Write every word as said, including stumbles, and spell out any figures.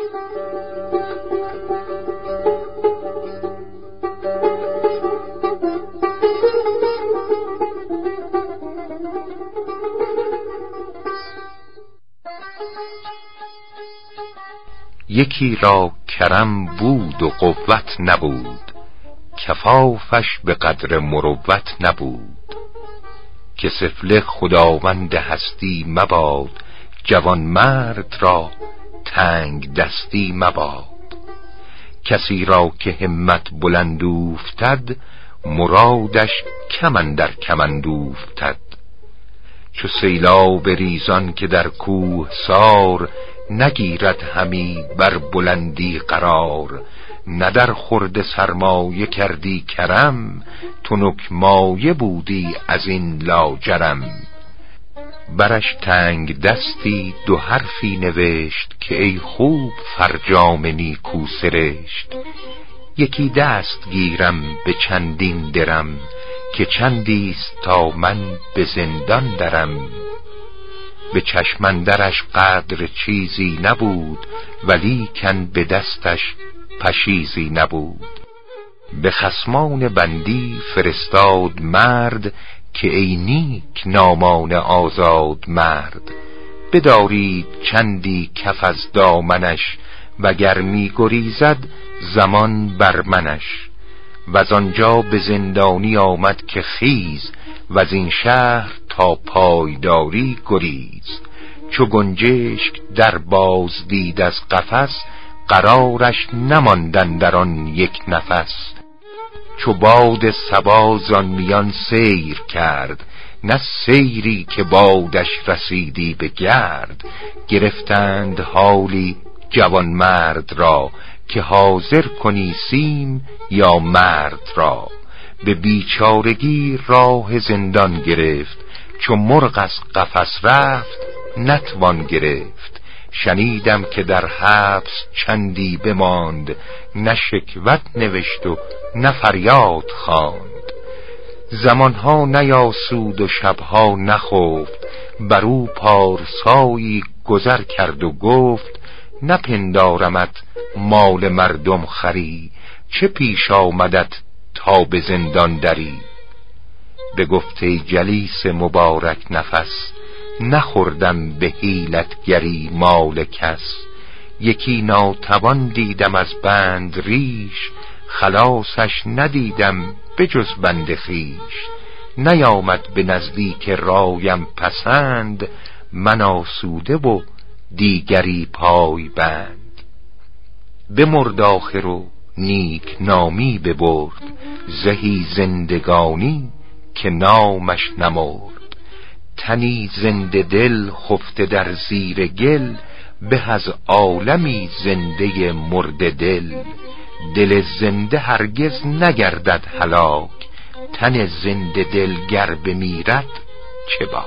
یکی را کرم بود و قوت نبود، کفافش به قدر مروت نبود. که سفله خداوند هستی مباد، جوان مرد را تنگ دستی مباد. کسی را که همت بلند اوفتد، مرادش کمند در کمند اوفتد. چو سیلاب ریزان که در کوه سار، نگیرد همی بر بلندی قرار. نه در خورد سرمایه کردی کرم، تنک مایه بودی از این لاجرم. برش تنگ دستی دو حرفی نوشت، که ای خوب فرجام نیکو سرشت. یکی دست گیرم به چندین درم، که چندیست تا من به زندان درم. به چشم اندرش قدر چیزی نبود، ولیکن به دستش پشیزی نبود. به خصمان بندی فرستاد مرد، که ای نیک نامان آزاد مرد. بدارید چندی کف از دامنش، وگر می گریزد زمان بر منش. وز آنجا به زندانی آمد که خیز، وز این شهر تا پایداری گریز. چو گنجشک در باز دید از قفس، قرارش نماندن در آن یک نفس. چو باد صبا زان میان سیر کرد، نه سیری که بادش رسیدی به گرد. گرفتند حالی جوان مرد را، که حاضر کنی سیم یا مرد را. به بیچارگی راه زندان گرفت، چو مرغ از قفس رفت نتوان گرفت. شنیدم که در حبس چندی بماند، نه شکوت نوشت و نه فریاد خواند. زمانها نیاسود و شبها نخفت، برو پارسایی گذر کرد و گفت. نپندارمت مال مردم خری، چه پیش آمدت تا به زندان دری. به گفته جلیس مبارک نفس، نخوردم به حیلتگری مال کس. یکی ناتوان دیدم از بند ریش، خلاصش ندیدم به جز بند خویش. نیامد به نزدیک رایم پسند، من آسوده و دیگری پای بند. بمرد آخر و نیک نامی ببرد، زهی زندگانی که نامش نمرد. تنی زنده دل خفته در زیر گل، به از عالمی زنده مرده دل. دل زنده هرگز نگردد هلاک، تن زنده دل گر بمیرد چه باک.